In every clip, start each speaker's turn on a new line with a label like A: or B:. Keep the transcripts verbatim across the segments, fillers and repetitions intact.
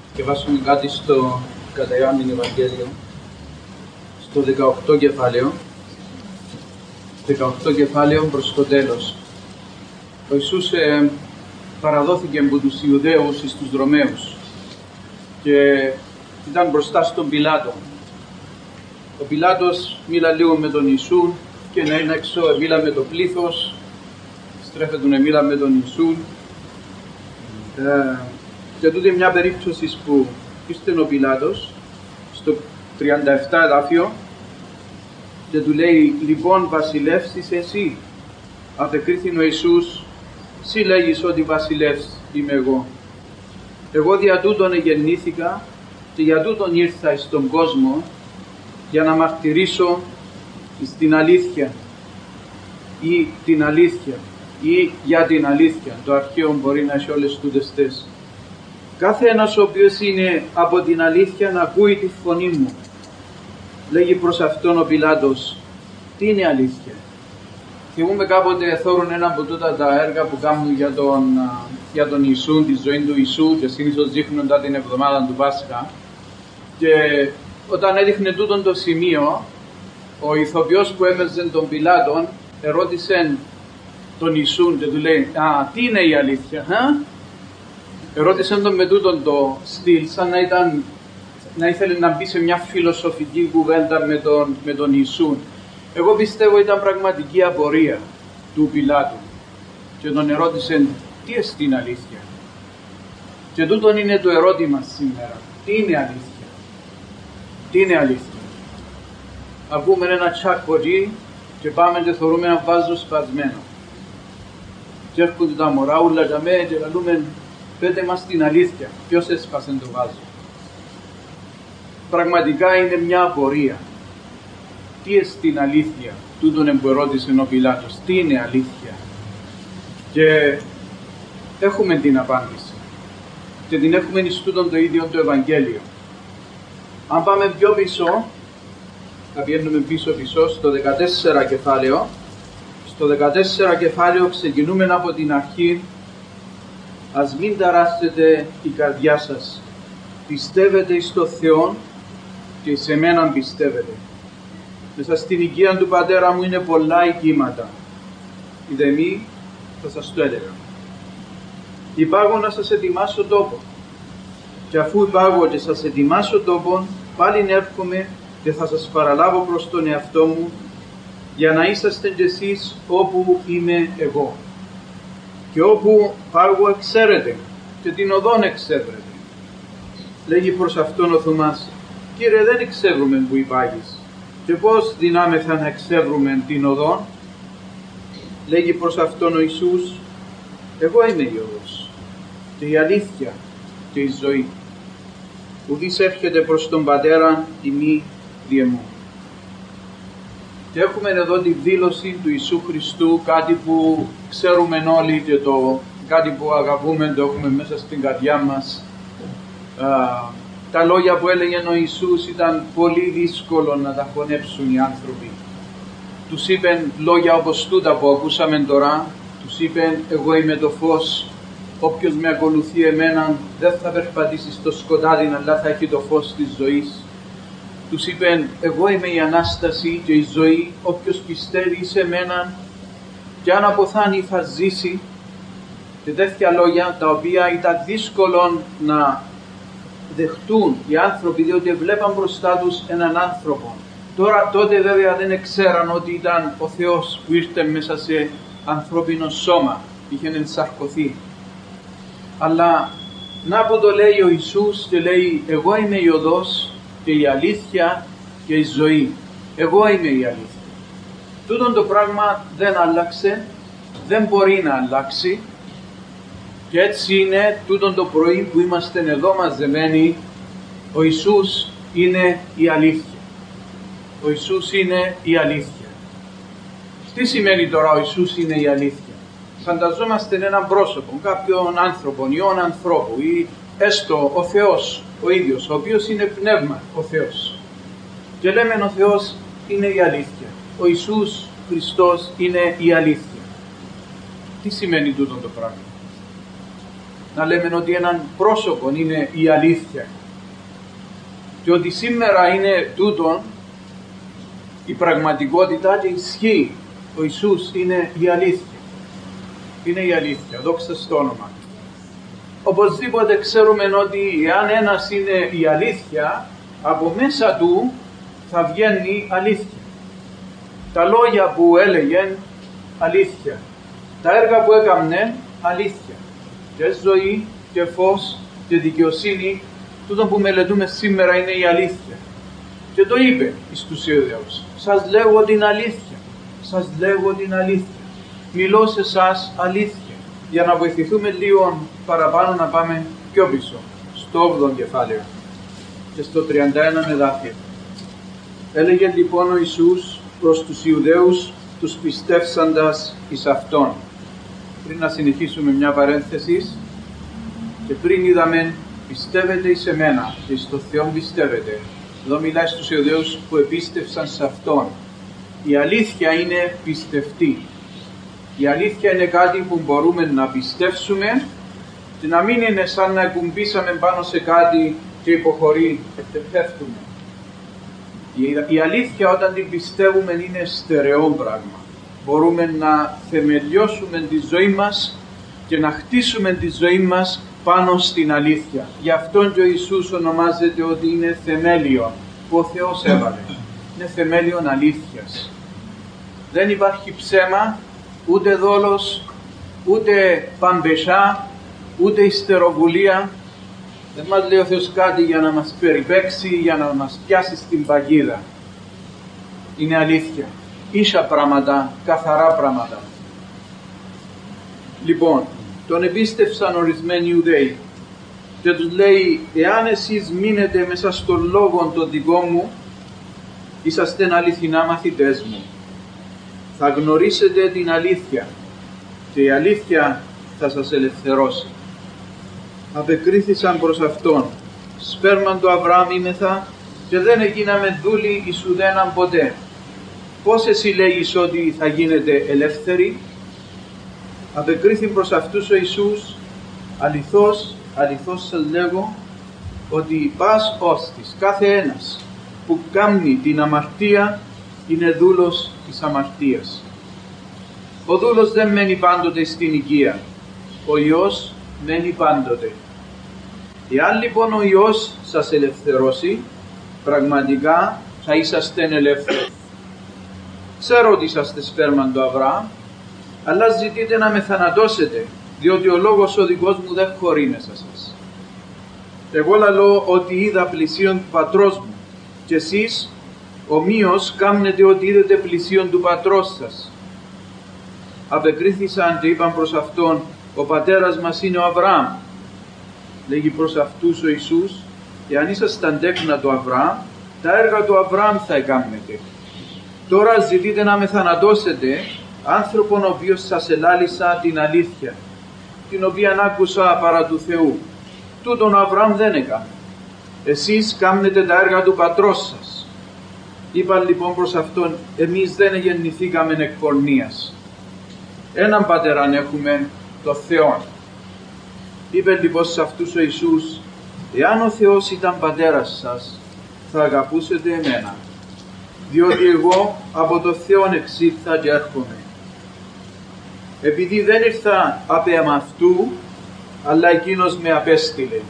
A: διαβάσουμε κάτι στο κατά Ιωάννην Ευαγγέλιο, στο δεκαοκτώ κεφάλαιο, δεκαοκτώ κεφάλαιο προς το τέλος. Ο Ιησούς ε, παραδόθηκε από τους Ιουδαίους στους Ρωμαίους και ήταν μπροστά στον Πιλάτο. Ο Πιλάτος μίλα λίγο με τον Ιησού και να είναι έξω, μίλα με το πλήθος, στρέφεται να μίλα με τον Ιησού. Ε, και τούτη μια περίπτωση που ήρθε ο Πιλάτος στο τριάντα επτά εδάφιο και του λέει, λοιπόν βασιλεύς είσαι εσύ? Απεκρίθη ο Ιησούς, εσύ λέγεις ότι βασιλεύς είμαι εγώ. Εγώ δια τούτον εγεννήθηκα και για τούτον ήρθα στον κόσμο, για να μαρτυρήσω στην αλήθεια ή την αλήθεια ή για την αλήθεια. Το αρχαίο μπορεί να έχει όλες τούτες θέσεις. Κάθε ένας ο οποίος είναι από την αλήθεια να ακούει τη φωνή μου. Λέγει προς αυτόν ο Πιλάτος, τι είναι αλήθεια? Θυμούμε κάποτε θόρουν ένα από τούτα τα έργα που κάνουν για τον, για τον Ιησού, τη ζωή του Ιησού, και συνήθως δείχνοντα την εβδομάδα του Πάσχα. Και όταν έδειχνε τούτον το σημείο, ο ηθοποιός που έπαιζε τον Πιλάτον ερώτησε τον Ιησού και του λέει, α, τι είναι η αλήθεια, α? Ερώτησε τον με τούτον το στυλ, σαν να, ήταν, να ήθελε να μπει σε μια φιλοσοφική κουβέντα με τον, με τον Ιησού. Εγώ πιστεύω ήταν πραγματική απορία του Πιλάτου και τον ερώτησε, τι εστίν αλήθεια? Και τούτον είναι το ερώτημα σήμερα, τι είναι αλήθεια? Τι είναι αλήθεια? Ακούμε ένα τσακωτζί και πάμε και θεωρούμε ένα βάζο σπασμένο. Και έρχονται τα μωρά ούλα για μέ και λαλούμε, πέτε μας την αλήθεια, ποιος έσπασε το βάζο? Πραγματικά είναι μια απορία. Τι εστίν αλήθεια? Τούτον που ερώτησε ο Πιλάτος, τι είναι αλήθεια? Και έχουμε την απάντηση. Και την έχουμε εις τούτον το ίδιο το Ευαγγέλιο. Αν πάμε πιο πίσω, θα πιένουμε πίσω πίσω στο δεκατέσσερα κεφάλαιο. Στο δεκατέσσερα κεφάλαιο ξεκινούμε από την αρχή. Ας μην ταράσσετε η καρδιά σας. Πιστεύετε εις το Θεό και σε μέναν πιστεύετε. Μέσα στην οικία του πατέρα μου είναι πολλά οικίματα. Είδε μη, θα σας το έλεγα. Υπάγω να σας ετοιμάσω τόπο. Και αφού υπάγω και σας ετοιμάσω τόπο, πάλιν έρχομαι και θα σας παραλάβω προς τον εαυτό μου, για να είσαστε κι εσείς όπου είμαι εγώ. Και όπου πάγω εξαίρετε, και την οδόν εξεύρετε. Λέγει προς αυτόν ο Θωμάς, Κύριε, δεν εξεύρουμε που υπάγεις. Και πώς δυνάμεθα να εξεύρουμε την οδόν? Λέγει προς αυτόν ο Ιησούς, εγώ είμαι η οδός και η αλήθεια και η ζωή. Ουδής έρχεται προς τον Πατέρα ημί διε μου. Και έχουμε εδώ τη δήλωση του Ιησού Χριστού, κάτι που ξέρουμε όλοι και το κάτι που αγαπούμε, το έχουμε μέσα στην καρδιά μας. Α, τα λόγια που έλεγε ο Ιησούς ήταν πολύ δύσκολο να τα χωνέψουν οι άνθρωποι. Τους είπεν λόγια όπως τούτα που ακούσαμε τώρα, τους είπεν εγώ είμαι το φως, όποιος με ακολουθεί εμένα δεν θα περπατήσει στο σκοτάδι αλλά θα έχει το φως της ζωής. Τους είπεν εγώ είμαι η Ανάσταση και η ζωή, όποιος πιστεύει σε μένα και αν αποθάνει θα ζήσει. Και τέτοια λόγια τα οποία ήταν δύσκολο να δεχτούν οι άνθρωποι, διότι βλέπαν μπροστά τους έναν άνθρωπο. Τώρα τότε βέβαια δεν ξέραν ότι ήταν ο Θεός που ήρθε μέσα σε ανθρώπινο σώμα, είχε ενσαρκωθεί. Αλλά να που το λέει ο Ιησούς και λέει εγώ είμαι η οδός και η αλήθεια και η ζωή. Εγώ είμαι η αλήθεια. Τούτον το πράγμα δεν άλλαξε, δεν μπορεί να αλλάξει. Και έτσι είναι τούτον το πρωί που είμαστε εδώ μαζεμένοι, ο Ιησούς είναι η αλήθεια. Ο Ιησούς είναι η αλήθεια. Τι σημαίνει τώρα ο Ιησούς είναι η αλήθεια? Φανταζόμαστε έναν πρόσωπο, κάποιον άνθρωπο, ιόν ανθρώπου ή έστω ο Θεός ο ίδιος, ο οποίος είναι πνεύμα ο Θεός. Και λέμε ο Θεός είναι η αλήθεια. Ο Ιησούς Χριστός είναι η αλήθεια. Τι σημαίνει τούτο το πράγμα? να λέμε ότι έναν πρόσωπο είναι η αλήθεια. Και ότι σήμερα είναι τούτον η πραγματικότητα και ισχύει. Ο Ιησούς είναι η αλήθεια. Είναι η αλήθεια. Δόξα στο όνομα. Οπωσδήποτε ξέρουμε ότι εάν ένας είναι η αλήθεια, από μέσα του θα βγαίνει αλήθεια. Τα λόγια που έλεγε, αλήθεια. Τα έργα που έκαμνε, αλήθεια. Και ζωή και φως και δικαιοσύνη, τούτο που μελετούμε σήμερα είναι η αλήθεια. Και το είπε εις τους Ιουδαίους. Σας λέγω την αλήθεια. Σας λέγω την αλήθεια. Μιλώ σε εσάς αλήθεια. Για να βοηθηθούμε λίγο παραπάνω να πάμε πιο πίσω. Στο όγδοο κεφάλαιο και στο τριάντα ένα εδάφιο. Έλεγε λοιπόν ο Ιησούς προς τους Ιουδαίους, τους πιστεύσαντας εις Αυτόν. Πριν να συνεχίσουμε μια παρένθεση, και πριν είδαμε πιστεύετε εις εμένα και εις το Θεό πιστεύετε. Εδώ μιλάει στους Ιουδαίους που επίστευσαν σε Αυτόν. Η αλήθεια είναι πιστευτή. Η αλήθεια είναι κάτι που μπορούμε να πιστεύσουμε και να μην είναι σαν να κουμπίσαμε πάνω σε κάτι και υποχωρεί και πέφτουμε. Η αλήθεια όταν την πιστεύουμε είναι στερεό πράγμα. Μπορούμε να θεμελιώσουμε τη ζωή μας και να χτίσουμε τη ζωή μας πάνω στην αλήθεια. Γι' αυτόν και ο Ιησούς ονομάζεται ότι είναι θεμέλιο που ο Θεός έβαλε. Είναι θεμέλιον αλήθειας. Δεν υπάρχει ψέμα, ούτε δόλος, ούτε παμπεσά, ούτε ιστεροβουλία. Δεν μας λέει ο Θεός κάτι για να μας περιπέξει, για να μας πιάσει στην παγίδα. Είναι αλήθεια. Ίσα πράγματα, καθαρά πράγματα. Λοιπόν, τον επίστευσαν ορισμένοι Ιουδαίοι και τους λέει, εάν εσείς μείνετε μέσα στον λόγο τον δικό μου, είσαστε αληθινά μαθητές μου. Θα γνωρίσετε την αλήθεια και η αλήθεια θα σας ελευθερώσει. Απεκρίθησαν προς Αυτόν, σπέρμαν του Αβραάμ είμεθα και δεν έγιναμε δούλοι εις ουδέναν ποτέ. Πώς εσύ λέγεις ότι θα γίνετε ελεύθεροι? Απεκρίθη προς αυτούς ο Ιησούς, αληθώς, αληθώς σας λέγω, ότι πας ώστις, κάθε ένας που κάνει την αμαρτία είναι δούλος της αμαρτίας. Ο δούλος δεν μένει πάντοτε στην οικία, ο Υιός μένει πάντοτε. Εάν λοιπόν ο Υιός σας ελευθερώσει, πραγματικά θα είσαστε ελεύθεροι. Ξέρω ότι είσαστε σπέρμαν του Αβραάμ, αλλά ζητείτε να με θανατώσετε, διότι ο λόγος ο δικός μου δεν χωρεί μέσα σας. Εγώ λαλώ ότι είδα πλησίον του πατρός μου, και εσείς ομοίως κάμνετε ότι είδετε πλησίον του πατρός σας. Απεκρίθησαν και είπαν προς Αυτόν, ο πατέρας μας είναι ο Αβραάμ. Λέγει προς αυτούς ο Ιησούς, εάν ήσασταν τέκνα του Αβραάμ, τα έργα του Αβραάμ θα εκάμνετε. Τώρα ζητείτε να με θανατώσετε, άνθρωπον ο οποίος σας ελάλησα την αλήθεια, την οποία άκουσα παρά του Θεού. Τούτον ο Αβραάμ δεν έκανε. Εσείς κάμνετε τα έργα του πατρός σας. Είπαν λοιπόν προς Αυτόν, εμείς δεν γεννηθήκαμε εκ πορνείας. Έναν πατέραν έχουμε, το Θεό. Είπε λοιπόν σε αυτούς ο Ιησούς, εάν ο Θεός ήταν πατέρας σας, θα αγαπούσετε εμένα, διότι εγώ από το Θεόν εξήλθα και έρχομαι. Επειδή δεν ήρθα απ' εμαυτού, αλλά εκείνος με απέστειλε.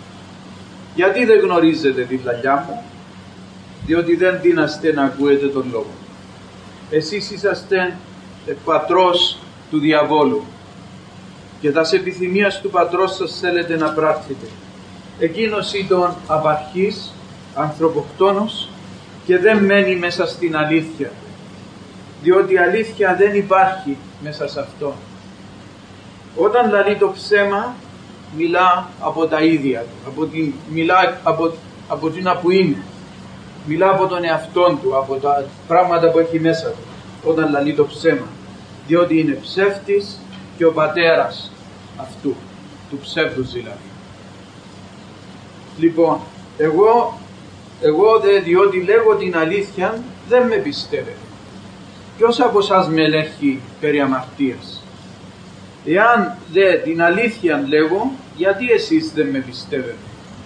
A: Γιατί δεν γνωρίζετε τη λαλιά μου? Διότι δεν δύναστε να ακούετε τον λόγο. Εσείς είσαστε πατρός του διαβόλου και τας επιθυμίας του πατρός σας θέλετε να πράξετε. Εκείνος ήταν απαρχής, ανθρωποκτόνος και δεν μένει μέσα στην αλήθεια, διότι η αλήθεια δεν υπάρχει μέσα σε αυτό. Όταν λαλεί το ψέμα, μιλά από τα ίδια του, από την, μιλά από, από την που είναι, μιλά από τον εαυτόν του, από τα πράγματα που έχει μέσα του, όταν λαλεί το ψέμα, διότι είναι ψεύτης και ο πατέρας αυτού, του ψεύδους δηλαδή. Λοιπόν, εγώ, εγώ δε, διότι λέγω την αλήθεια, δεν με πιστεύετε. Ποιος από εσάς με ελέγχει περί αμαρτίας? Εάν δε την αλήθεια λέγω, γιατί εσείς δεν με πιστεύετε?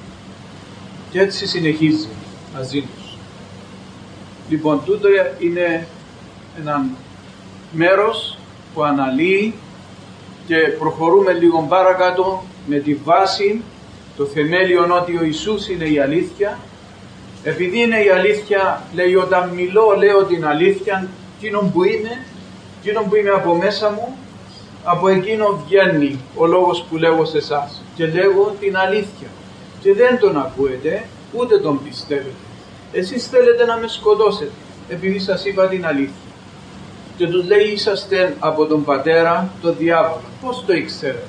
A: Και έτσι συνεχίζει μαζί τους. Λοιπόν, τούτο είναι ένα μέρος που αναλύει και προχωρούμε λίγο παρακάτω με τη βάση, το θεμέλιο ότι ο Ιησούς είναι η αλήθεια. Επειδή είναι η αλήθεια, λέει, όταν μιλώ λέω την αλήθεια, εκείνο που είναι, εκείνο που είναι από μέσα μου, από εκείνο βγαίνει ο λόγος που λέγω σε εσάς και λέγω την αλήθεια και δεν τον ακούετε ούτε τον πιστεύετε. Εσείς θέλετε να με σκοτώσετε επειδή σας είπα την αλήθεια. Και τους λέει, είσαστε από τον πατέρα, τον διάβολο. Πώς το ήξερε?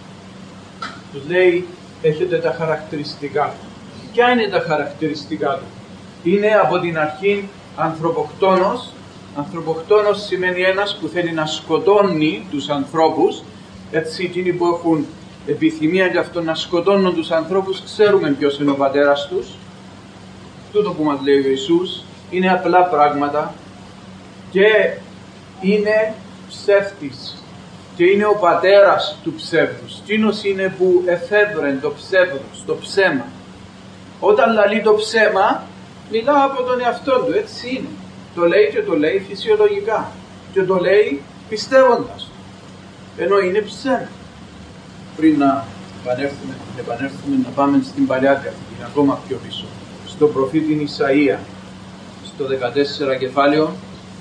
A: Τους λέει, έχετε τα χαρακτηριστικά του. Ποια είναι τα χαρακτηριστικά του? Είναι από την αρχή ανθρωποκτόνος. Ανθρωποκτόνος σημαίνει ένας που θέλει να σκοτώνει τους ανθρώπους. Έτσι, εκείνοι που έχουν επιθυμία για αυτό να σκοτώνουν τους ανθρώπους, ξέρουμε ποιος είναι ο πατέρας τους. Τούτο που μας λέει ο Ιησούς είναι απλά πράγματα και είναι ψεύτης και είναι ο πατέρας του ψεύδους. Εκείνος είναι που εφεύρεν το ψεύδος, το ψέμα. Όταν λαλεί το ψέμα, μιλά από τον εαυτό του, έτσι είναι. Το λέει και το λέει φυσιολογικά και το λέει πιστεύοντας, ενώ είναι ψέμα. Πριν να επανέλθουμε, επανέλθουμε να πάμε στην Παλιά Διαθήκη, ακόμα πιο πίσω, στο προφήτη Ισαΐα, στο δεκατέσσερα κεφάλαιο,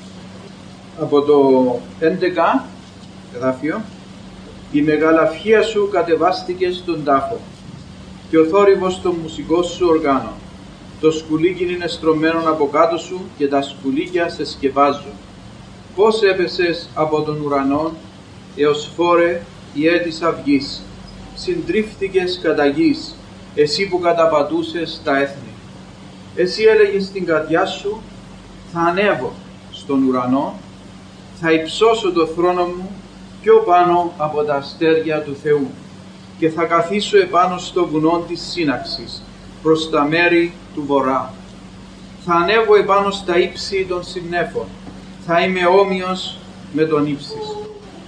A: από το έντεκα εδάφιο, η μεγαλαυχία σου κατεβάστηκε στον τάφο και ο θόρυβος στο μουσικό σου οργάνο. Το σκουλίκι είναι στρωμένο από κάτω σου και τα σκουλίκια σε σκεπάζουν. Πώς έπεσες από τον ουρανό έως φόρε η έτης αυγής. Συντρίφθηκες κατά γης, εσύ που καταπατούσες τα έθνη. Εσύ έλεγες στην καρδιά σου, θα ανέβω στον ουρανό, θα υψώσω το θρόνο μου πιο πάνω από τα αστέρια του Θεού και θα καθίσω επάνω στο βουνό της σύναξης, προς τα μέρη του βορρά. Θα ανέβω επάνω στα ύψη των συννέφων, θα είμαι όμοιος με τον ύψιστο.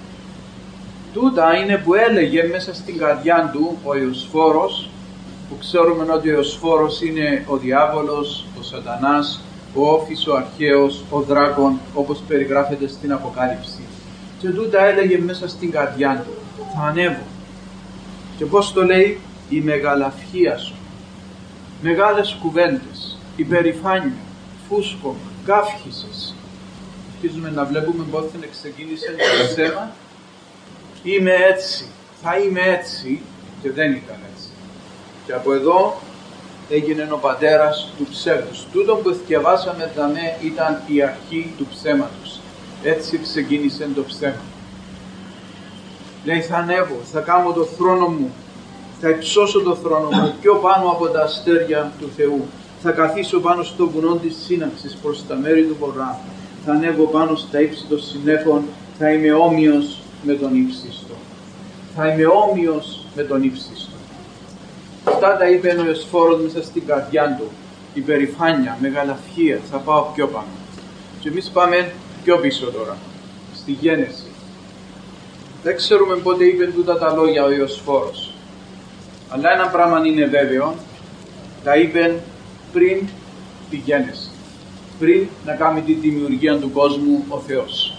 A: Τούτα είναι που έλεγε μέσα στην καρδιά του ο Ιωσφόρος, που ξέρουμε ότι ο Ιωσφόρος είναι ο διάβολος, ο σατανάς, ο όφης, ο αρχαίος, ο δράκων, όπως περιγράφεται στην Αποκάλυψη. Και τούτα έλεγε μέσα στην καρδιά του, θα ανέβω. Και πώς το λέει? Η μεγαλαυχία σου. Μεγάλες κουβέντες, υπερηφάνεια, φούσκωμα, καύχησες. Αρχίζουμε να βλέπουμε πότε ξεκίνησε το θέμα. Είμαι έτσι, θα είμαι έτσι, και δεν ήταν έτσι. Και από εδώ έγινε ο πατέρας του ψεύδους. Τούτο που διαβάσαμε δαμέ ήταν η αρχή του ψέματος. Έτσι ξεκίνησε το ψέμα. Λέει, θα ανέβω, θα κάνω το θρόνο μου, θα υψώσω το θρόνο μου πιο πάνω από τα αστέρια του Θεού. Θα καθίσω πάνω στο βουνό της σύναξης προς τα μέρη του βορρά. Θα ανέβω πάνω στα ύψη των συννέφων, θα είμαι όμοιος με τον ύψιστο. Θα είμαι όμοιος με τον ύψιστο. Αυτά τα είπε ο Ιωσφόρος μέσα στην καρδιά του. Υπερηφάνεια, μεγαλαυχία, θα πάω πιο πάνω. Και εμείς πάμε πιο πίσω τώρα, στη Γένεση. Δεν ξέρουμε πότε είπε τούτα τα λόγια ο Ιωσφόρος. Αλλά ένα πράγμα είναι βέβαιο, τα είπε πριν τη Γένεση. Πριν να κάνει τη δημιουργία του κόσμου ο Θεός.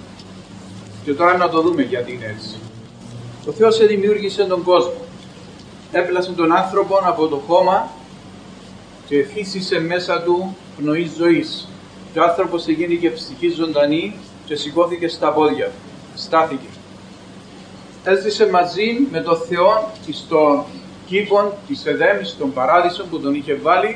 A: Και τώρα να το δούμε γιατί είναι έτσι. Ο Θεός δημιούργησε τον κόσμο. Έπλασε τον άνθρωπο από το χώμα και φύσισε μέσα του πνοή ζωής. Και ο άνθρωπος εγίνηκε ψυχή ζωντανή και σηκώθηκε στα πόδια του. Στάθηκε. Έζησε μαζί με τον Θεό στον κήπο της Εδέμ, στον παράδεισο που τον είχε βάλει.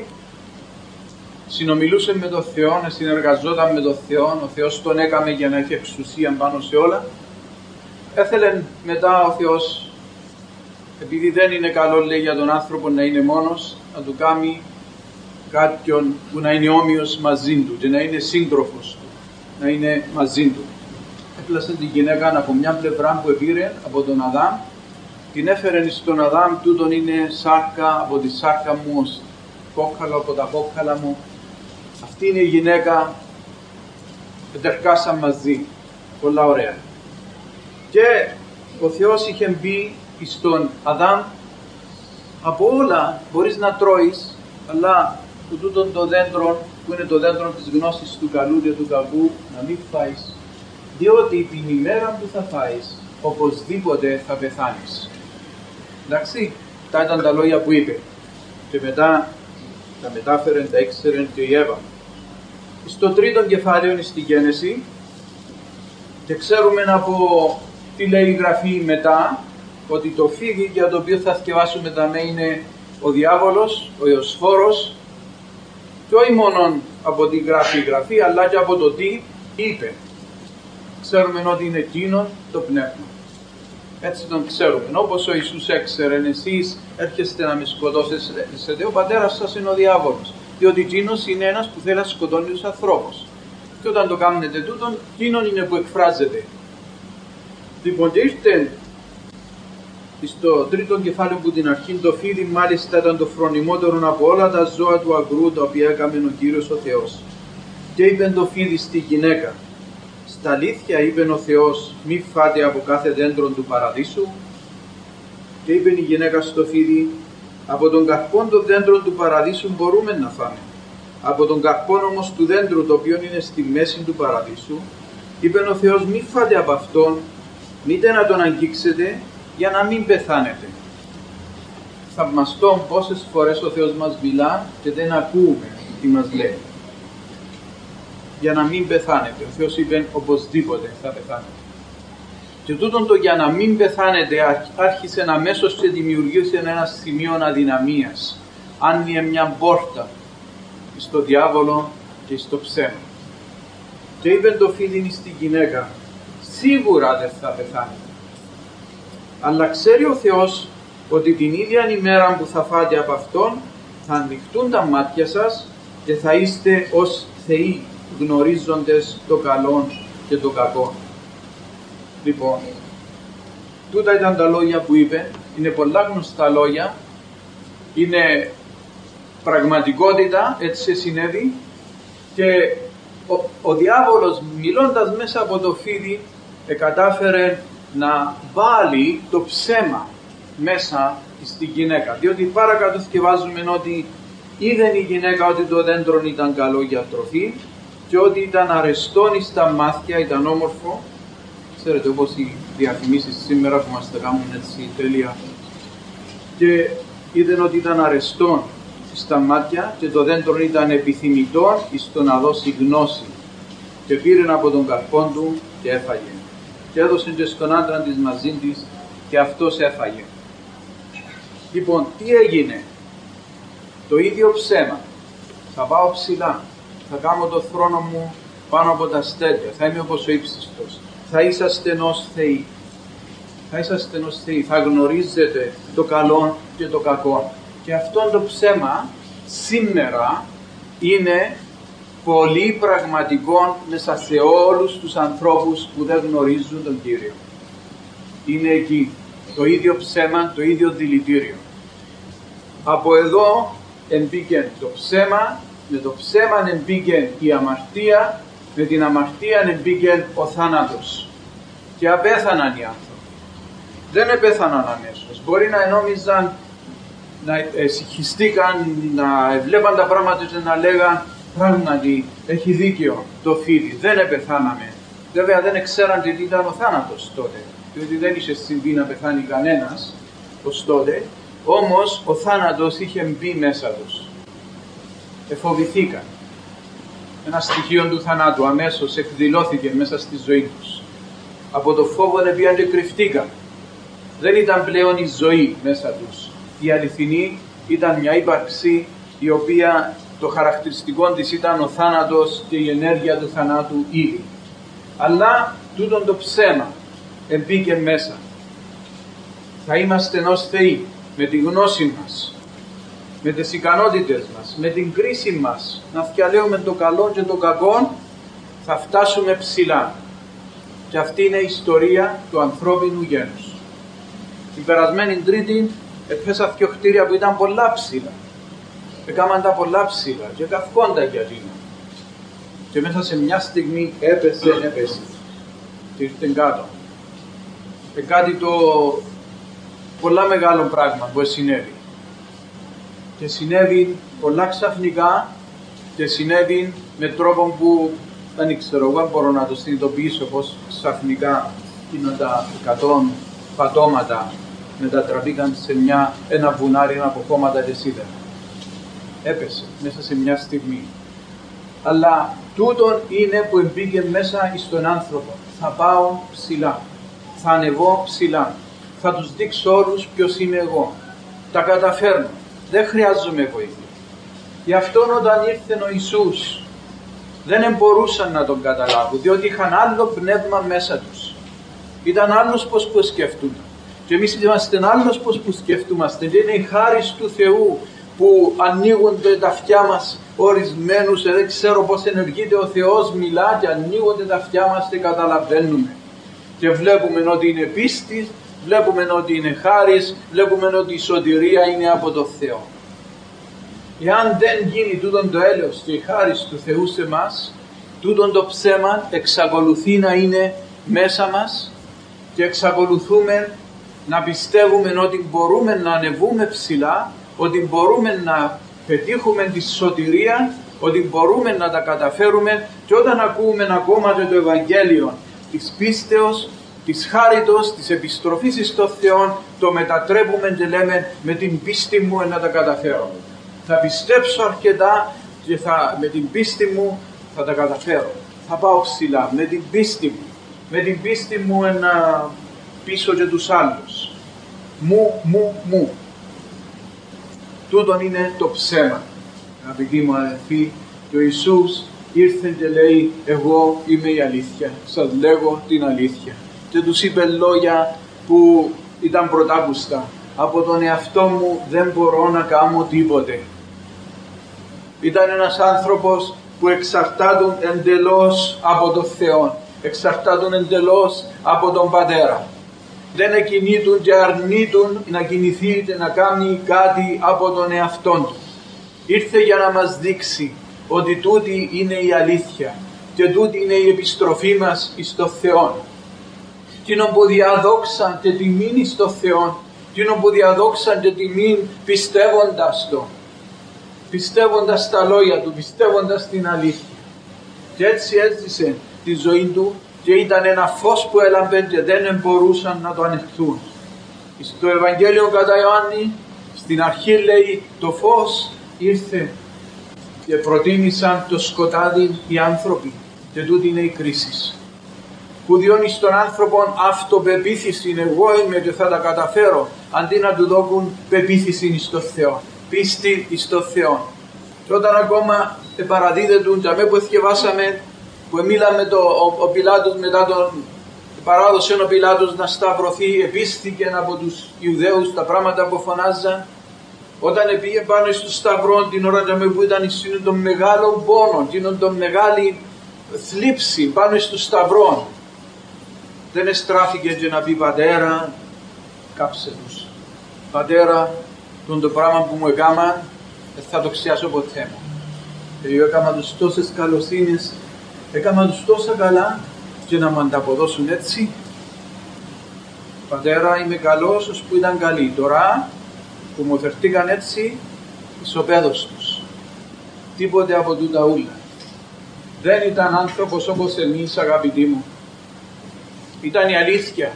A: Συνομιλούσε με τον Θεό, συνεργαζόταν με τον Θεό. Ο Θεός τον έκαμε για να έχει εξουσία πάνω σε όλα. Έθελε μετά ο Θεός, επειδή δεν είναι καλό, λέει, για τον άνθρωπο να είναι μόνος, να του κάνει κάποιον που να είναι όμοιος μαζί του και να είναι σύντροφος του, να είναι μαζί του. Έπλασε την γυναίκα από μια πλευρά που επήρε από τον Αδάμ, την έφερε στον Αδάμ, τούτον είναι σάρκα από τη σάρκα μου, ως κόκκαλο από τα κόκκαλα μου. Αυτή είναι η γυναίκα, ετερκάσαν μαζί, πολλά ωραία. Και ο Θεός είχε μπει στον Αδάμ, από όλα μπορείς να τρώεις, αλλά που τούτον το δέντρο, που είναι το δέντρο της γνώσης του καλού και του κακού, να μην φάεις, διότι την ημέρα που θα φάεις, οπωσδήποτε θα πεθάνεις. Εντάξει, τα ήταν τα λόγια που είπε. Και μετά τα μετάφερε, τα έξερε και η Εύα. Στο τρίτο κεφάλαιο στη Γένεση, και ξέρουμε από τι λέει η Γραφή μετά, ότι το φίδι για το οποίο θα θκευάσουμε τα με είναι ο διάβολος, ο Ιωσφόρος, και όχι μόνο από τι γράφει η Γραφή, αλλά και από το τι είπε. Ξέρουμε ότι είναι εκείνο το πνεύμα. Έτσι τον ξέρουμε. Όπως ο Ιησούς έξερε, εσείς έρχεστε να με σκοτώσετε, ο πατέρας σας είναι ο διάβολος. Διότι εκείνος είναι ένας που θέλει να σκοτώνει τους ανθρώπους. Και όταν το κάνετε τούτον, εκείνον είναι που εκφράζεται. Λοιπόν, και ήρθε στο τρίτο κεφάλαιο που την αρχή το φίδι μάλιστα ήταν το φρονιμότερο από όλα τα ζώα του αγρού τα οποία έκαμε ο Κύριος ο Θεός. Και είπε το φίδι στη γυναίκα, στα αλήθεια είπε ο Θεός, μη φάτε από κάθε δέντρο του παραδείσου. Και είπε η γυναίκα στο φίδι, από τον καρπόν των δέντρων του παραδείσου μπορούμε να φάμε. Από τον καρπόν όμως του δέντρου το οποίο είναι στη μέση του παραδείσου, είπε ο Θεός, μη φάτε από αυτόν, μήτε να τον αγγίξετε, για να μην πεθάνετε. Θαυμαστό πόσες φορές ο Θεός μας μιλά και δεν ακούμε τι μας λέει. Για να μην πεθάνετε. Ο Θεός είπε οπωσδήποτε θα πεθάνετε. Και τούτον το για να μην πεθάνετε άρχισε αμέσως και δημιουργήσε ένα σημείο αδυναμίας. Άνοιγε μια πόρτα στο διάβολο και στο ψέμα. Και είπε το φίδι στη γυναίκα, σίγουρα δεν θα πεθάνετε. Αλλά ξέρει ο Θεός ότι την ίδια ημέρα που θα φάτε από Αυτόν θα ανοιχτούν τα μάτια σας και θα είστε ως θεοί γνωρίζοντες το καλό και το κακό. Λοιπόν, τούτα ήταν τα λόγια που είπε, είναι πολλά γνωστά λόγια, είναι πραγματικότητα, έτσι συνέβη, και ο, ο διάβολος μιλώντας μέσα από το φίδι εκατάφερε να βάλει το ψέμα μέσα στη γυναίκα, διότι παρακάτω θκευάζουμε ότι είδε η γυναίκα ότι το δέντρο ήταν καλό για τροφή και ότι ήταν αρεστόν στα μάτια, ήταν όμορφο. Ξέρετε, όπως οι διαφημίσεις σήμερα που μας τα κάνουν έτσι τέλεια, και είδε ότι ήταν αρεστόν στα μάτια και το δέντρο ήταν επιθυμητό στο να δώσει γνώση, και πήρε από τον καρπόν του και έφαγε και έδωσε και στον άντρα της μαζί της και αυτός έφαγε. Λοιπόν, τι έγινε? Το ίδιο ψέμα. Θα πάω ψηλά, θα κάνω το θρόνο μου πάνω από τα αστέρια, θα είμαι όπως ο ύψιστος, θα είσαστε ως θεοί, θα είσαστε ως θεοί, θα γνωρίζετε το καλό και το κακό. Και αυτό το ψέμα σήμερα είναι πολύ πραγματικό μέσα σε όλους τους ανθρώπους που δεν γνωρίζουν τον Κύριο. Είναι εκεί το ίδιο ψέμα, το ίδιο δηλητήριο. Από εδώ εμπήκε το ψέμα, με το ψέμα εμπήκε η αμαρτία, με την αμαρτία εμπήκε ο θάνατος. Και απέθαναν οι άνθρωποι. Δεν επέθαναν αμέσως. Μπορεί να νόμιζαν, να εσυχιστήκαν, να βλέπαν τα πράγματα και να λέγαν πράγματι έχει δίκιο το φίδι, δεν επεθάναμε. Βέβαια δεν ξέραν τι ήταν ο θάνατος τότε, διότι δεν είχε συμβεί να πεθάνει κανένας ως τότε, όμως ο θάνατος είχε μπει μέσα τους. Εφοβηθήκαν. Ένα στοιχείο του θανάτου αμέσως εκδηλώθηκε μέσα στη ζωή τους. Από το φόβο επίαν και κρυφτήκαν. Δεν ήταν πλέον η ζωή μέσα τους. Η αληθινή ήταν μια ύπαρξη η οποία το χαρακτηριστικό της ήταν ο θάνατος και η ενέργεια του θανάτου ήδη. Αλλά τούτον το ψέμα εμπήκε μέσα. Θα είμαστε ως θεοί με τη γνώση μας, με τις ικανότητες μας, με την κρίση μας, να θυκαλέουμε το καλό και το κακό, θα φτάσουμε ψηλά. Και αυτή είναι η ιστορία του ανθρώπινου γένους. Την περασμένη Τρίτη έπεσα δύο κτίρια που ήταν πολλά ψηλά. Έκαναν τα πολλά ψηλά και καυκόντα για εκείνα. Και μέσα σε μια στιγμή έπεσε, έπεσε και ήρθε κάτω. ε, κάτι το πολλά μεγάλο πράγμα που συνέβη. Και συνέβη πολλά ξαφνικά και συνέβη με τρόπο που δεν ξέρω, εγώ μπορώ να το συνειδητοποιήσω πως ξαφνικά εκείνα τα εκατό πατώματα μετατραπήκαν σε μια, ένα βουνάρι από χώματα και σίδερα. Έπεσε μέσα σε μια στιγμή. Αλλά τούτον είναι που μπήκε μέσα στον άνθρωπο. Θα πάω ψηλά. Θα ανεβώ ψηλά. Θα τους δείξω όλους ποιος είμαι εγώ. Τα καταφέρνω. Δεν χρειάζομαι βοήθεια. Γι' αυτό όταν ήρθε ο Ιησούς δεν μπορούσαν να τον καταλάβουν, διότι είχαν άλλο πνεύμα μέσα τους. Ήταν άλλος πως που σκεφτούνται. Και εμείς είμαστε άλλος πως που σκεφτούμαστε. Και είναι η χάρη του Θεού που ανοίγονται τα αυτιά μας ορισμένους, ε, δεν ξέρω πώς ενεργείται ο Θεός, μιλά και ανοίγονται τα αυτιά μας και καταλαβαίνουμε. Και βλέπουμε ότι είναι πίστη, βλέπουμε ότι είναι χάρις, βλέπουμε ότι η σωτηρία είναι από το Θεό. Εάν δεν γίνει τούτον το έλεος και η χάρις του Θεού σε μας, τούτον το ψέμα εξακολουθεί να είναι μέσα μας και εξακολουθούμε να πιστεύουμε ότι μπορούμε να ανεβούμε ψηλά, ότι μπορούμε να πετύχουμε τη σωτηρία, ότι μπορούμε να τα καταφέρουμε, και όταν ακούμε ακόμα και το Ευαγγέλιο της πίστεως, της χάριτος, της επιστροφής εις το Θεό, το μετατρέπουμε και λέμε με την πίστη μου να τα καταφέρω. Θα πιστέψω αρκετά και θα, με την πίστη μου θα τα καταφέρω. Θα πάω ψηλά με την πίστη μου. Με την πίστη μου να πείσω και τους άλλους. Μου, μου, μου. Τούτον είναι το ψέμα. Αγαπητοί μου αδελφοί, και ο Ιησούς ήρθε και λέει, εγώ είμαι η αλήθεια. Σας λέγω την αλήθεια. Και τους είπε λόγια που ήταν πρωτάκουστα. Από τον εαυτό μου δεν μπορώ να κάνω τίποτε. Ήταν ένας άνθρωπος που εξαρτάτουν εντελώς από τον Θεό. Εξαρτάτουν εντελώς από τον Πατέρα. Δεν εκινήτουν και αρνήτουν να κινηθεί και να κάνει κάτι από τον εαυτό του. Ήρθε για να μας δείξει ότι τούτη είναι η αλήθεια και τούτη είναι η επιστροφή μας εις το Θεό. Τινον που διαδόξαν και τιμήν εις το Θεό, τινον που διαδόξαν και τιμήν πιστεύοντας το, πιστεύοντας τα λόγια του, πιστεύοντας την αλήθεια. Και έτσι έζησε τη ζωή του και ήταν ένα φως που έλαμπε και δεν μπορούσαν να το ανεχθούν. Στο Ευαγγέλιο κατά Ιωάννη, στην αρχή λέει, το φως ήρθε και προτίμησαν το σκοτάδι οι άνθρωποι, και τούτη είναι η κρίση. Που διώνει στον άνθρωπο αυτοπεποίθηση, εγώ είμαι και θα τα καταφέρω, αντί να του δώκουν πεποίθηση εις το Θεό, πίστη εις το Θεό. Και όταν ακόμα παραδίδεται, και που εθιεβάσαμε, που μίλαμε το, ο, ο Πιλάτος μετά τον παράδοσε ο Πιλάτος να σταυρωθεί, επίστηκε από τους Ιουδαίους τα πράγματα που φωνάζαν. Όταν πήγε πάνω στο σταυρό την ώρα που ήταν εις τον μεγάλο πόνο, την τον μεγάλη θλίψη πάνω στο σταυρό, δεν εστράφηκε και να πει, Πατέρα, κάψε τους. Πατέρα, τον το πράγμα που μου έκαναν, δεν θα το ξιάσω ποτέ μου. Και έκανα τους τόσες καλοσύνες, έκανα τους τόσα καλά και να μου ανταποδώσουν έτσι. Πατέρα, είμαι καλός ως που ήταν καλοί. Τώρα που μου φερθήκαν έτσι, ισοπαίδος τους. Τίποτε από τούτα ούλα. Δεν ήταν άνθρωπος όπως εμείς, αγαπητοί μου. Ήταν η αλήθεια.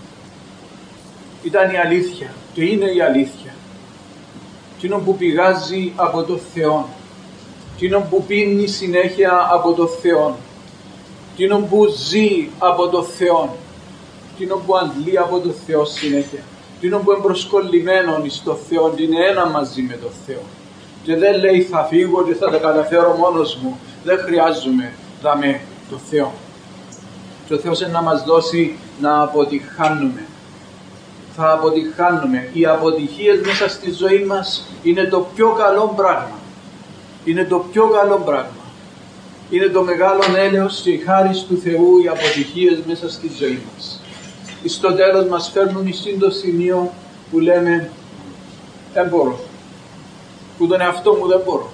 A: Ήταν η αλήθεια και είναι η αλήθεια. Εκείνο που πηγάζει από το Θεό. Εκείνο που πίνει συνέχεια από το Θεό. Εκείνο που ζει από το Θεό. Εκείνο που αντλεί από το Θεό συνέχεια. Εκείνο που είναι προσκολλημένο στο Θεό και είναι ένα μαζί με το Θεό. Και δεν λέει θα φύγω και θα τα καταφέρω μόνος μου. Δεν χρειάζομαι δαμέ το Θεό. Και ο Θεός είναι να μας δώσει να αποτυχάνουμε. Θα αποτυχάνουμε. Οι αποτυχίες μέσα στη ζωή μας είναι το πιο καλό πράγμα. Είναι το πιο καλό πράγμα. Είναι το μεγάλο έλεος και η χάρις του Θεού οι αποτυχίες μέσα στη ζωή μας. Στο τέλος μας φέρνουν εις το σημείο που λέμε δεν μπορώ. Που τον εαυτό μου δεν μπορώ.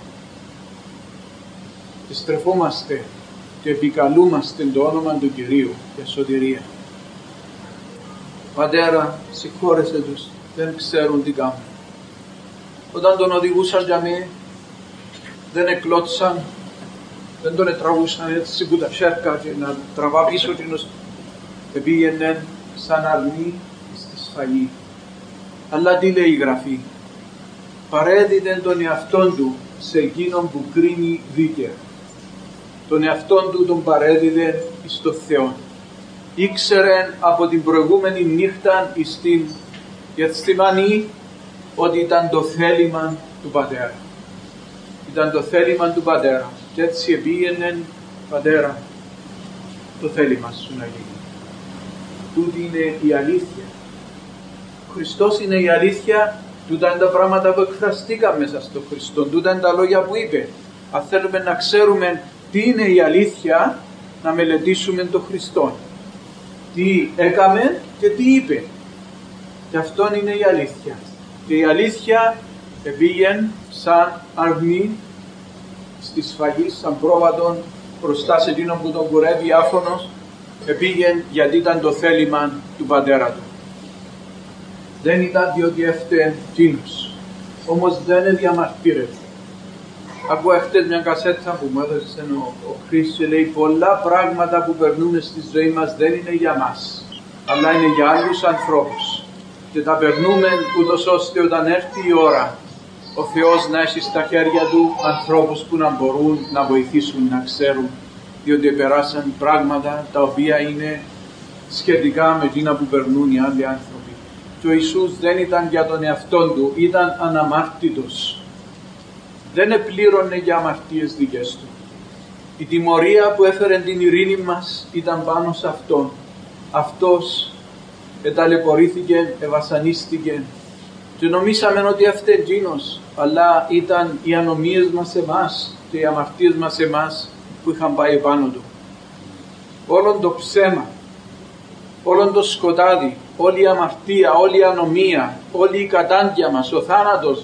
A: Και στρεφόμαστε και επικαλούμαστε το όνομα του Κυρίου για σωτηρία. Πατέρα, συγχώρεσέ τους, δεν ξέρουν τι κάνουν. Όταν τον οδηγούσαν για μí, δεν εκλώτησαν, δεν τον τραβούσαν έτσι που τα σέρκα και να τραβά πίσω και να πήγαινε σαν αρνή στη σφαγή. Αλλά τι λέει η Γραφή? Παρέδιδε τον εαυτόν του σε εκείνον που κρίνει δίκαια. Τον εαυτόν του τον παρέδιδε εις το Θεό. Ήξερε από την προηγούμενη νύχτα εις την Γεθσιμανή ότι ήταν το θέλημα του Πατέρα. Ήταν το θέλημα του Πατέρα. Και έτσι επήγαινε, Πατέρα, το θέλημα σου να γίνει. Τούτη είναι η αλήθεια. Ο Χριστός είναι η αλήθεια. Τούτα είναι τα πράγματα που εκφραστήκαν μέσα στον Χριστό. Τούτα είναι τα λόγια που είπε. Αν θέλουμε να ξέρουμε τι είναι η αλήθεια, να μελετήσουμε τον Χριστό. Τι έκαμε και τι είπε. Και αυτό είναι η αλήθεια. Και η αλήθεια επήγαινε σαν αρνή στη σφαγή, σαν πρόβατον μπροστά σε εκείνον που τον κουρεύει άφωνος, επήγαινε γιατί ήταν το θέλημα του Πατέρα του. Δεν ήταν διότι έφταιγε εκείνος. Όμως δεν διαμαρτύρεται. Ακούω χτες μια κασέτα που μου έδωσε ο, ο Χρήστος και λέει πολλά πράγματα που περνούμε στη ζωή μας δεν είναι για μας, αλλά είναι για άλλους ανθρώπους. Και τα περνούμε ούτως ώστε όταν έρθει η ώρα ο Θεός να έχει στα χέρια του ανθρώπους που να μπορούν να βοηθήσουν να ξέρουν, διότι περάσαν πράγματα τα οποία είναι σχετικά με εκείνα που περνούν οι άλλοι άνθρωποι. Και ο Ιησούς δεν ήταν για τον εαυτόν του, ήταν αναμάρτητος. Δεν επλήρωνε για αμαρτίες δικές του. Η τιμωρία που έφερε την ειρήνη μας ήταν πάνω σε Αυτόν. Αυτός εταλαιπωρήθηκε, ευασανίστηκε και νομίσαμε ότι αυτό εκείνος, αλλά ήταν οι ανομίες μας εμάς και οι αμαρτίες μας εμάς που είχαν πάει πάνω του. Όλον το ψέμα, όλον το σκοτάδι, όλη η αμαρτία, όλη η ανομία, όλη η κατάντια μας, ο θάνατος,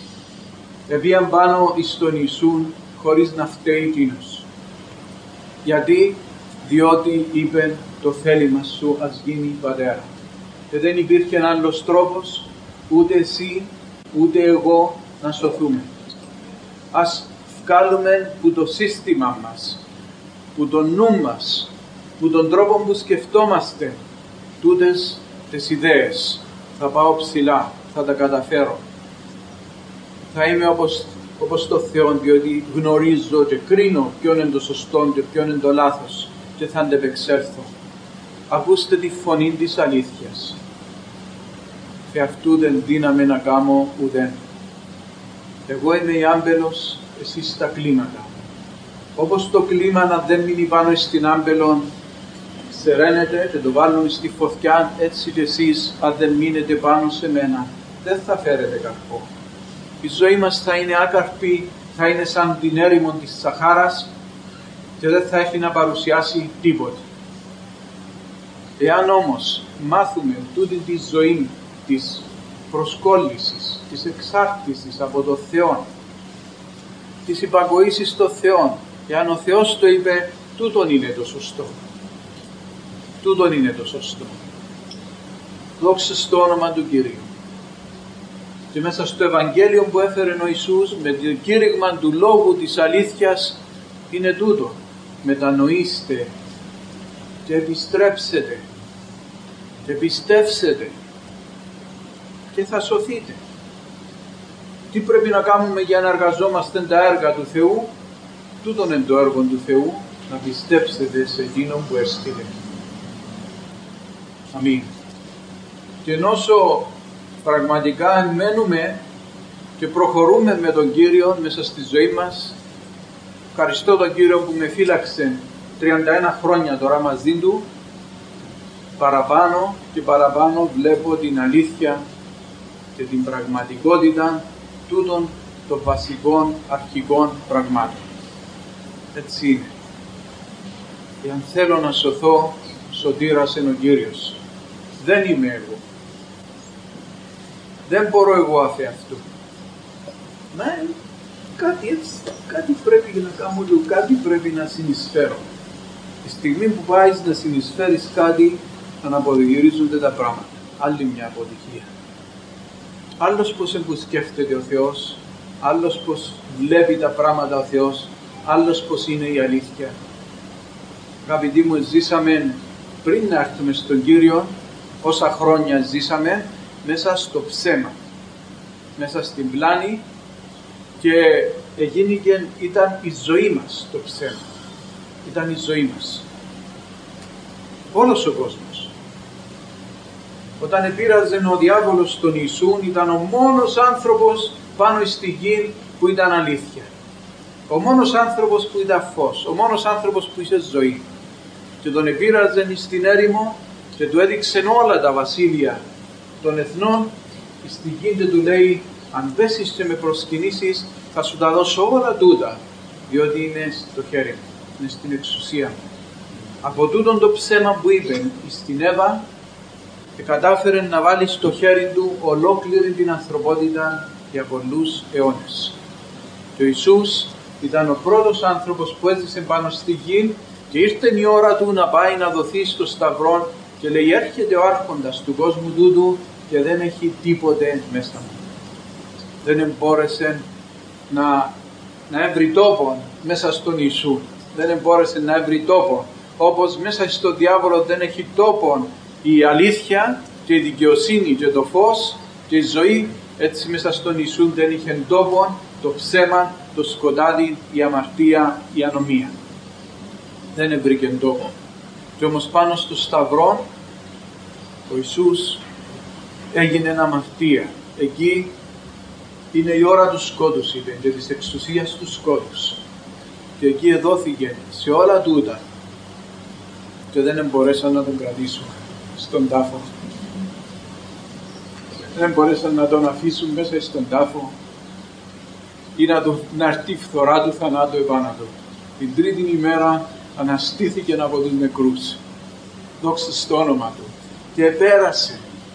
A: εβίαν πάνω εις τον Ιησούν χωρίς να φταίει εκείνος. Γιατί? Διότι είπε το θέλημα σου ας γίνει Πατέρα. Και δεν υπήρχε άλλος τρόπος, ούτε εσύ, ούτε εγώ να σωθούμε. Ας βγάλουμε που το σύστημα μας, που το νου μας, που τον τρόπο που σκεφτόμαστε, τούτες τις ιδέες. Θα πάω ψηλά, θα τα καταφέρω. Θα είμαι όπως, όπως το Θεό, διότι γνωρίζω και κρίνω ποιον είναι το σωστό και ποιον είναι το λάθος και θα αντεπεξέλθω. Ακούστε τη φωνή της αλήθειας. Και αυτού δεν δύναμε να κάνω ουδέν. Εγώ είμαι η άμπελος, εσείς τα κλίματα. Όπως το κλίμα να δεν μείνει πάνω στην άμπελον, σεραίνεται και το βάλουν στη φωτιά, έτσι και εσείς αν δεν μείνετε πάνω σε μένα, δεν θα φέρετε καρπό. Η ζωή μας θα είναι άκαρπη, θα είναι σαν την έρημο της Σαχάρας και δεν θα έχει να παρουσιάσει τίποτε. Εάν όμως μάθουμε τούτη τη ζωή της προσκόλλησης, της εξάρτησης από το Θεό, της υπακοής στο Θεό, εάν ο Θεός το είπε, τούτον είναι το σωστό. Τούτον είναι το σωστό. Δόξα στο όνομα του Κυρίου. Και μέσα στο Ευαγγέλιο που έφερε ο Ιησούς, με το κήρυγμα του Λόγου της αλήθειας, είναι τούτο. Μετανοήστε και επιστρέψετε και πιστέψετε και θα σωθείτε. Τι πρέπει να κάνουμε για να εργαζόμαστε τα έργα του Θεού? Τούτον είναι το έργο του Θεού, να πιστέψετε σε εκείνον που έστειλε. Αμήν. Και όσο πραγματικά μένουμε και προχωρούμε με τον Κύριο μέσα στη ζωή μας, ευχαριστώ τον Κύριο που με φύλαξε τριάντα ένα χρόνια τώρα μαζί Του, παραπάνω και παραπάνω βλέπω την αλήθεια και την πραγματικότητα τούτων των βασικών αρχικών πραγμάτων. Έτσι είναι. Εάν θέλω να σωθώ, σωτήρας είναι ο Κύριος. Δεν είμαι εγώ. Δεν μπορώ εγώ αφ' αυτού. Ναι, κάτι έτσι, κάτι πρέπει να κάνω, κάτι πρέπει να συνεισφέρω. Τη στιγμή που πάει να συνεισφέρεις κάτι, αναποδογυρίζονται τα πράγματα. άλλη μια αποτυχία. Άλλος πως εμπουσκέφτεται ο Θεός, άλλος πως βλέπει τα πράγματα ο Θεός, άλλος πως είναι η αλήθεια. Αγαπητοί μου, ζήσαμε πριν να έρθουμε στον Κύριο, όσα χρόνια ζήσαμε μέσα στο ψέμα, μέσα στην πλάνη, και εγίνηκε, ήταν η ζωή μας το ψέμα, ήταν η ζωή μας. Όλος ο κόσμος. Όταν επήραζε ο διάβολος τον Ιησούν, ήταν ο μόνος άνθρωπος πάνω στη γη που ήταν αλήθεια. Ο μόνος άνθρωπος που ήταν φως, ο μόνος άνθρωπος που είχε ζωή. Και τον επήραζε στην έρημο και του έδειξε όλα τα βασίλεια των εθνών στη γη και του λέει, αν πέσεις και με προσκυνήσεις, θα σου τα δώσω όλα τούτα, διότι είναι στο χέρι μου, είναι στην εξουσία μου. Από τούτον το ψέμα που είπε στην Εύα, και κατάφερε να βάλει στο χέρι του ολόκληρη την ανθρωπότητα για πολλούς αιώνες. Και ο Ιησούς ήταν ο πρώτος άνθρωπος που έζησε πάνω στη γη και ήρθε η ώρα του να πάει να δοθεί στο σταυρό και λέει, έρχεται ο άρχοντας του κόσμου τούτου και δεν έχει τίποτε μέσα μου. Δεν μπόρεσε να, να έβρει τόπο μέσα στον Ιησού. Δεν μπόρεσε να έβρει τόπο. Όπως μέσα στο διάβολο δεν έχει τόπο η αλήθεια και η δικαιοσύνη και το φως και η ζωή, έτσι μέσα στον Ιησού δεν είχε τόπο το ψέμα, το σκοτάδι, η αμαρτία, η ανομία. Δεν έβρικε τόπο. Και όμως πάνω στο σταυρό ο Ιησούς έγινε αμαρτία. Εκεί είναι η ώρα του σκότους, είπε, και της εξουσίας του σκότους. Και εκεί εδόθηκε σε όλα τούτα και δεν μπορέσαν να τον κρατήσουν στον τάφο. Δεν μπορέσαν να τον αφήσουν μέσα στον τάφο ή να, το, να έρθει η φθορά του θανάτου επάνω του. Την τρίτη ημέρα αναστήθηκε από τους νεκρούς. Δόξα στο όνομα του. Και πέρασε.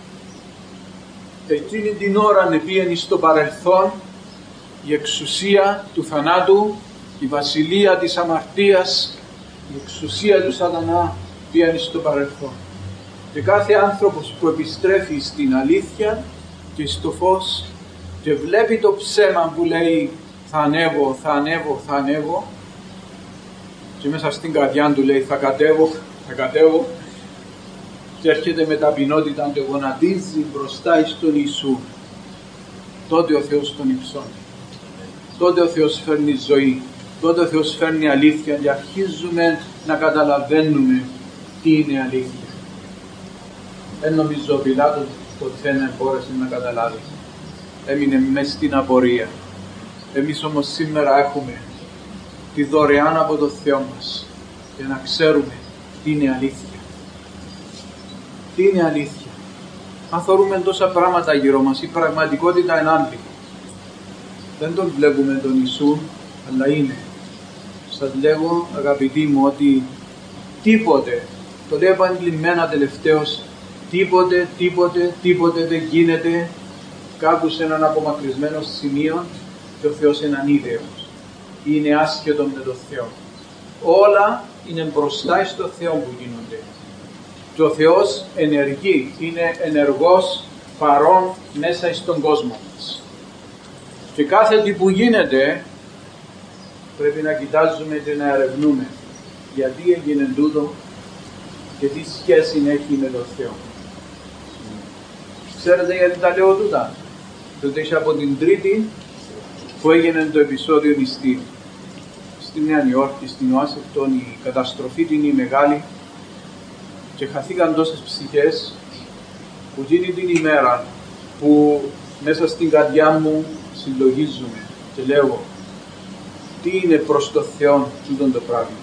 A: Εκείνη την ώρα επήγαινε στο παρελθόν η εξουσία του θανάτου, η βασιλεία της αμαρτίας, η εξουσία του σατανά πήγαινε στο παρελθόν. Και κάθε άνθρωπος που επιστρέφει στην αλήθεια και στο φως και βλέπει το ψέμα που λέει θα ανέβω, θα ανέβω, θα ανέβω, και μέσα στην καρδιά του λέει θα κατέβω, θα κατέβω, και έρχεται με ταπεινότητα και γονατίζει μπροστά στον Ιησού, τότε ο Θεός τον υψώνει. Τότε ο Θεός φέρνει ζωή, τότε ο Θεός φέρνει αλήθεια και αρχίζουμε να καταλαβαίνουμε τι είναι αλήθεια. Δεν νομίζω ο Πιλάτος ποτέ δεν μπόρεσε να καταλάβει. Έμεινε μέσα στην απορία. Εμείς όμως σήμερα έχουμε τη δωρεάν από το Θεό μας για να ξέρουμε τι είναι αλήθεια. Τι είναι αλήθεια. Αν θεωρούμε τόσα πράγματα γύρω μας, η πραγματικότητα είναι άλλη. Δεν τον βλέπουμε τον Ιησού, αλλά είναι. Σας λέγω, αγαπητοί μου, ότι τίποτε, το λέω επανειλημμένα τελευταίως, τίποτε, τίποτε, τίποτε δεν γίνεται κάπου σε έναν απομακρυσμένο σημείο και ο Θεός είναι ανίδεος. Είναι άσχετο με τον Θεό. Όλα είναι μπροστά στο Θεό που γίνονται. Και ο Θεός ενεργεί, είναι ενεργός παρόν μέσα στον κόσμο μας. Και κάθε τι που γίνεται πρέπει να κοιτάζουμε και να ερευνούμε γιατί έγινε τούτο και τι σχέση έχει με τον Θεό. Ξέρετε γιατί τα λέω τούτα? Διότι από την Τρίτη που έγινε το επεισόδιο στη, στη Νέα Υόρκη, στην Ουάσιγκτον, η καταστροφή την η μεγάλη, και χαθήκαν τόσες ψυχές, που γίνει την ημέρα που μέσα στην καρδιά μου συλλογίζουμε και λέω τι είναι προς το Θεό τούτον το πράγμα.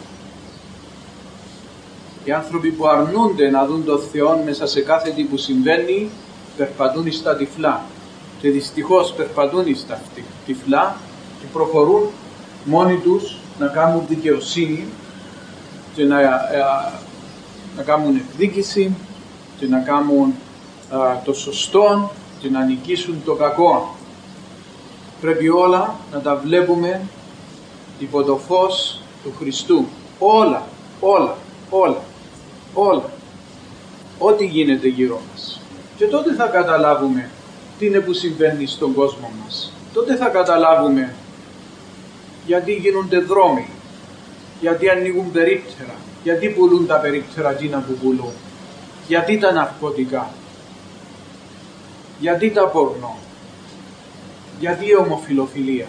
A: Οι άνθρωποι που αρνούνται να δουν τον Θεό μέσα σε κάθε τι που συμβαίνει περπατούν στα τυφλά και δυστυχώς περπατούν στα τυφλά και προχωρούν μόνοι τους να κάνουν δικαιοσύνη και να, να κάνουν εκδίκηση και να κάνουν α, το σωστό και να νικήσουν το κακό. Πρέπει όλα να τα βλέπουμε υπό το φως του Χριστού. Όλα, όλα, όλα, όλα. Ό,τι γίνεται γύρω μας. Και τότε θα καταλάβουμε τι είναι που συμβαίνει στον κόσμο μας. Τότε θα καταλάβουμε γιατί γίνονται δρόμοι, γιατί ανοίγουν περίπτερα, γιατί πουλούν τα περίπτερα εκείνα που πουλούν, γιατί τα ναρκωτικά, γιατί τα πορνό, γιατί η ομοφιλοφιλία.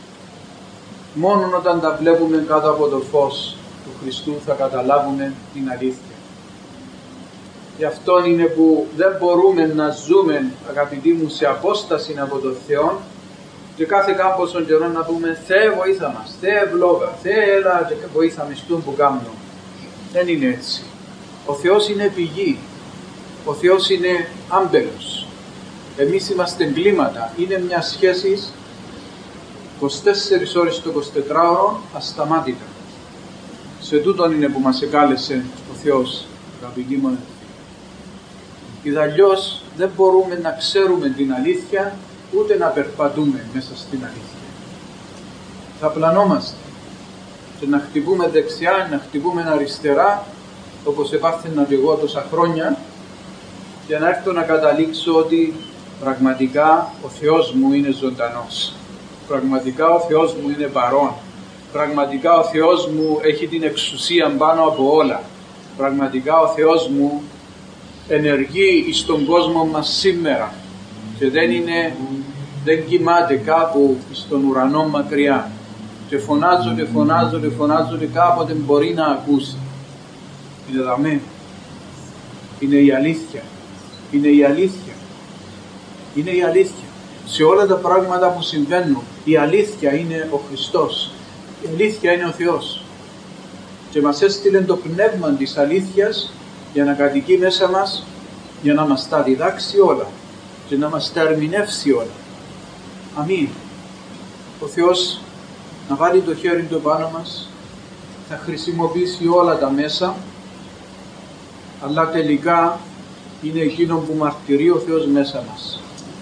A: Μόνο όταν τα βλέπουμε κάτω από το φως του Χριστού θα καταλάβουμε την αλήθεια. Γι' αυτό είναι που δεν μπορούμε να ζούμε, αγαπητοί μου, σε απόσταση από τον Θεό και κάθε κάμποσο καιρό να πούμε Θεέ βοήθα μας, Θεέ ευλόγα, Θεέ έλα και βοήθα με στον που κάνω. Δεν είναι έτσι. Ο Θεός είναι πηγή. Ο Θεός είναι άμπελος. Εμείς είμαστε εγκλήματα. Είναι μια σχέση είκοσι τέσσερις ώρες το εικοσιτετράωρο ασταμάτητα. Σε τούτον είναι που μας εκάλεσε ο Θεός, αγαπητοί μου. Ιδαλλιώς δεν μπορούμε να ξέρουμε την αλήθεια, ούτε να περπατούμε μέσα στην αλήθεια. Θα πλανόμαστε και να χτυπούμε δεξιά, να χτυπούμε αριστερά, όπως επάθαινα και εγώ τόσα χρόνια, για να έρθω να καταλήξω ότι πραγματικά ο Θεός μου είναι ζωντανός. Πραγματικά ο Θεός μου είναι παρόν. Πραγματικά ο Θεός μου έχει την εξουσία πάνω από όλα. Πραγματικά ο Θεός μου ενεργεί στον κόσμο μας σήμερα και δεν είναι, δεν κοιμάται κάπου στον ουρανό μακριά και φωνάζω και φωνάζω και φωνάζω και κάποτε μπορεί να ακούσει. Είναι δαμέ. Είναι η αλήθεια. Είναι η αλήθεια. Είναι η αλήθεια. Σε όλα τα πράγματα που συμβαίνουν, η αλήθεια είναι ο Χριστός. Η αλήθεια είναι ο Θεός. Και μας έστειλε το πνεύμα της αλήθειας για να κατοικεί μέσα μας, για να μας τα διδάξει όλα και να μας τα ερμηνεύσει όλα. Αμήν. Ο Θεός να βάλει το χέρι του πάνω μας, θα χρησιμοποιήσει όλα τα μέσα, αλλά τελικά είναι εκείνο που μαρτυρεί ο Θεός μέσα μας.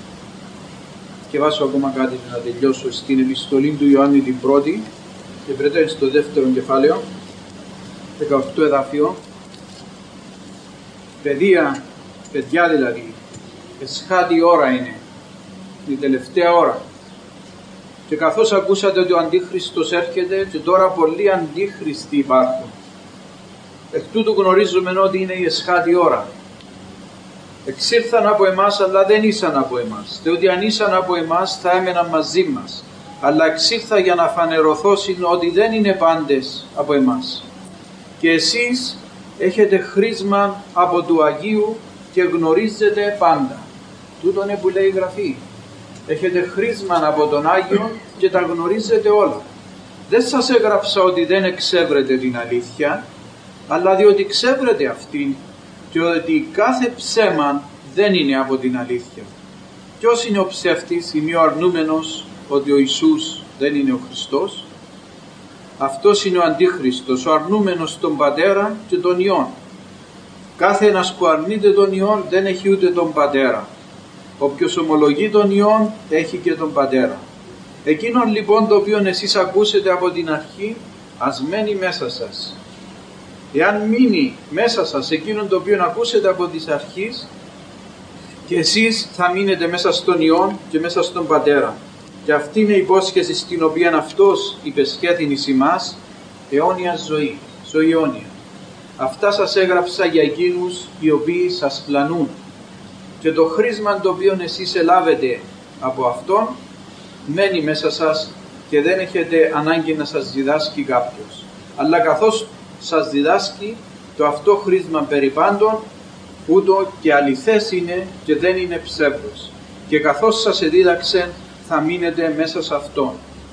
A: Και βάζω ακόμα κάτι να τελειώσω στην επιστολή του Ιωάννη την πρώτη και βρείτε στο δεύτερο κεφάλαιο, δεκαοκτώ εδάφιο. Παιδεία, παιδιά δηλαδή, εσχάτη ώρα είναι, η τελευταία ώρα. Και καθώς ακούσατε ότι ο Αντίχριστος έρχεται και τώρα πολλοί αντίχριστοι υπάρχουν. Εκ τούτου γνωρίζουμε ότι είναι η εσχάτη ώρα. Εξήλθαν από εμάς αλλά δεν ήσαν από εμάς, διότι αν ήσαν από εμάς θα έμεναν μαζί μας. Αλλά εξήλθα για να φανερωθώσουν ότι δεν είναι πάντες από εμάς. Και εσείς έχετε χρήσμα από του Αγίου και γνωρίζετε πάντα. Τούτο είναι που λέει η Γραφή. Έχετε χρήσμα από τον Άγιο και τα γνωρίζετε όλα. Δεν σας έγραψα ότι δεν εξέβρετε την αλήθεια, αλλά διότι ξέβρετε αυτήν και ότι κάθε ψέμα δεν είναι από την αλήθεια. Ποιος είναι ο ψεύτης, ή ο αρνούμενος ότι ο Ιησούς δεν είναι ο Χριστός? Αυτός είναι ο Αντίχριστος, ο αρνούμενος τον Πατέρα και τον Υιόν. Κάθε ένας που αρνείται τον Υιόν δεν έχει ούτε τον Πατέρα. Όποιος ομολογεί τον Υιόν έχει και τον Πατέρα. Εκείνον λοιπόν το οποίο εσείς ακούσετε από την αρχή, ας μένει μέσα σας. Εάν μείνει μέσα σας εκείνον το οποίο ακούσετε από τις αρχής, και εσείς θα μείνετε μέσα στον Υιόν και μέσα στον Πατέρα. Και αυτή είναι η υπόσχεση στην οποία αυτός υπεσχέθην εις ημάς, αιώνια ζωή, ζωή αιώνια. Αυτά σας έγραψα για εκείνους οι οποίοι σας πλανούν. Και το χρήσμα το οποίο εσείς ελάβετε από Αυτόν μένει μέσα σας και δεν έχετε ανάγκη να σας διδάσκει κάποιος. Αλλά καθώς σας διδάσκει, το αυτό χρήσμα περί πάντων, ούτω και αληθές είναι και δεν είναι ψεύδος. Και καθώς σας εδίδαξε, θα μείνετε μέσα σε Αυτόν.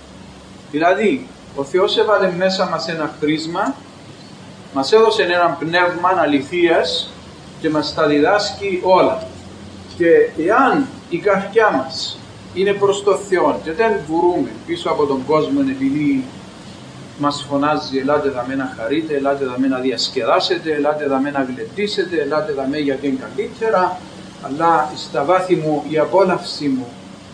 A: Δηλαδή, ο Θεός έβαλε μέσα μας ένα χρήσμα, μας έδωσε ένα πνεύμα αληθείας και μας τα διδάσκει όλα. Και εάν η καρδιά μας είναι προς το Θεό και δεν βουρούμε πίσω από τον κόσμο επειδή μας φωνάζει ελάτε δαμέ να χαρείτε, ελάτε δαμέ να διασκεδάσετε, ελάτε δαμέ να γλεντήσετε, ελάτε δαμέ γιατί είναι καλύτερα, αλλά στα βάθη μου η απόλαυση μου,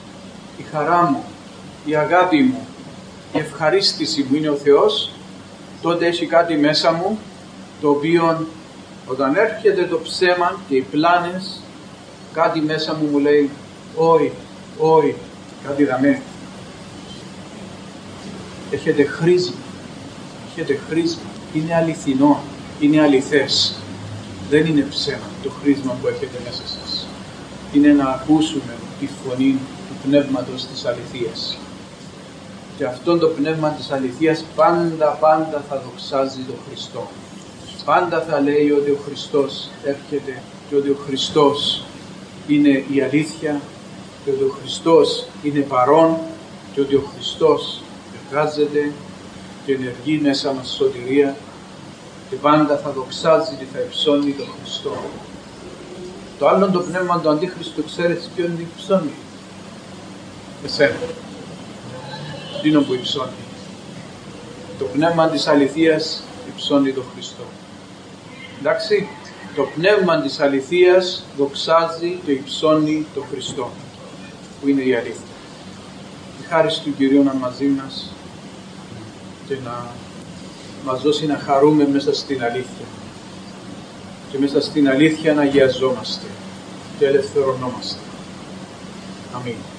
A: η χαρά μου, η αγάπη μου, η ευχαρίστηση μου είναι ο Θεός, τότε έχει κάτι μέσα μου το οποίο όταν έρχεται το ψέμα και οι πλάνες κάτι μέσα μου μου λέει όχι, όχι, κάτι δαμέ. Έχετε χρήσμα, έχετε χρήσμα, είναι αληθινό, είναι αληθές. Δεν είναι ψέμα το χρήσμα που έχετε μέσα σας. Είναι να ακούσουμε τη φωνή του Πνεύματος της αληθείας. Και αυτό το πνεύμα της αληθείας πάντα πάντα θα δοξάζει τον Χριστό. Πάντα θα λέει ότι ο Χριστός έρχεται και ότι ο Χριστός είναι η αλήθεια και ότι ο Χριστός είναι παρόν και ότι ο Χριστός εργάζεται και ενεργεί μέσα μας σωτηρία και πάντα θα δοξάζει και θα υψώνει τον Χριστό. Το άλλο το πνεύμα του Αντίχριστου, ξέρετε ποιο είναι υψώνει? Εσένα. Τι είναι που υψώνει? Το πνεύμα της αληθείας υψώνει τον Χριστό. Εντάξει, το πνεύμα της αληθείας δοξάζει και υψώνει τον Χριστό, που είναι η αλήθεια. Η χάρη του Κυρίου να μαζί μας και να μας δώσει να χαρούμε μέσα στην αλήθεια και μέσα στην αλήθεια να αγιαζόμαστε και ελευθερωνόμαστε. Αμήν.